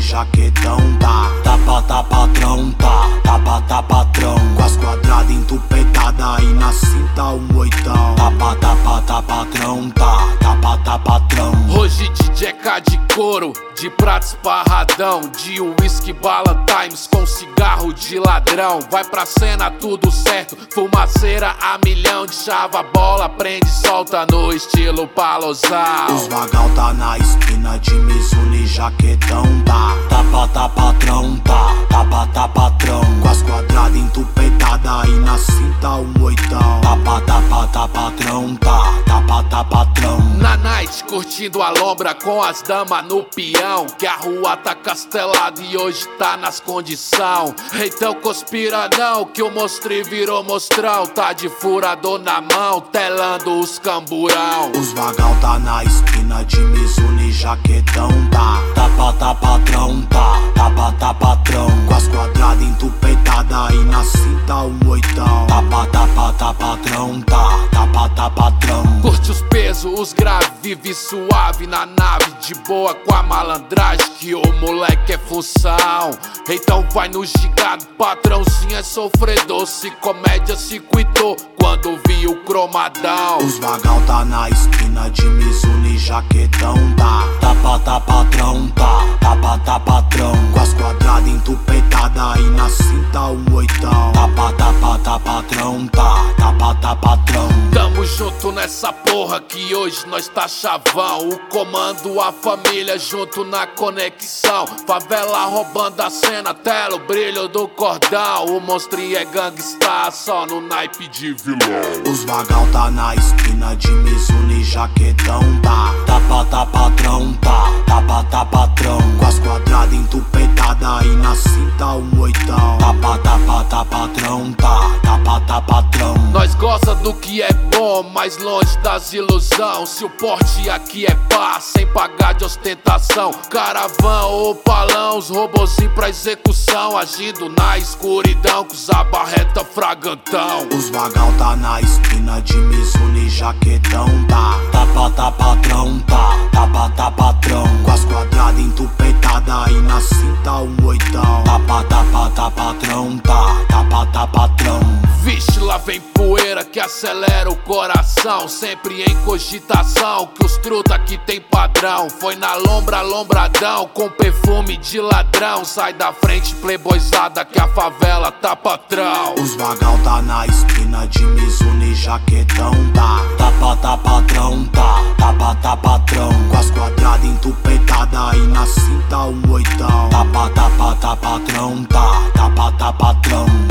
e jaquetão, tá patrão, tá patrão. Com as quadradas entupetada e na cinta oitão. Tá patrão, tá patrão. Hoje de jeca de couro, de prato esparradão, de whisky bala times com cigarro de ladrão. Vai pra cena tudo certo, fumaceira a milhão. De chava bola, prende e solta no estilo palosal. Os vagal tá na esquina de Mizuno e jaquetão, tá patrão, tá patrão. Com as quadradas entupetada e na cinta oitão. Tá patrão, tá patrão. Na night, curtindo a lombra com as damas no peão. Que a rua tá castelada e hoje tá nas condição. Então conspira não, que o mostre virou mostrão. Tá de furador na mão, telando os camburão. Os vagal tá na esquina de Mizuno e jaquetão, tá patrão, tá patrão. Com as quadradas entupetada e na cinta oitão. Tá patrão, tá patrão. Curte os pesos, os graves, vive suave na nave. De boa com a malandragem, que o moleque é função. Então vai no gigado, patrãozinho é sofredor. Se comédia se cuitou quando vi o cromadão. Os vagal tá na esquina de Mizuno e jaquetão, tá patrão, tá patrão. Com as quadradas entupetada e na cinta oitão. Tá patrão, tá patrão. Tamo junto nessa porra que hoje nós tá chavão. O comando, a família junto na conexão. Favela roubando a cena, tela o brilho do cordão. O monstrinho é gangsta, só no naipe de vilão. Os vagal tá na esquina de Mizuno e jaquetão, tá patrão, tá patrão. Com as quadradas entupetada e na cinta oitão. Tá patrão, tá patrão. Nós gosta do que é bom, mas longe das ilusão. Se o porte aqui é pá, sem pagar de ostentação. Caravana ou palão, os robozinhos pra execução. Agindo na escuridão, com os abarreta fragantão. Os vagal tá na esquina de Mizuno e jaquetão, tá patrão, tá patrão. Com as quadradas entupetada e na cinta oitão. Tá patrão, tá patrão. Vixe, lá vem poeira que acelera o coração. Sempre em cogitação, que os truta aqui tem padrão. Foi na lombra, lombradão, com perfume de ladrão. Sai da frente, playboyzada, que a favela tá patrão. Os vagal tá na esquina de Mizuno e jaquetão, tá patrão, tá patrão. Com as quadradas entupetada e na cinta oitão. Tá patrão, tá patrão.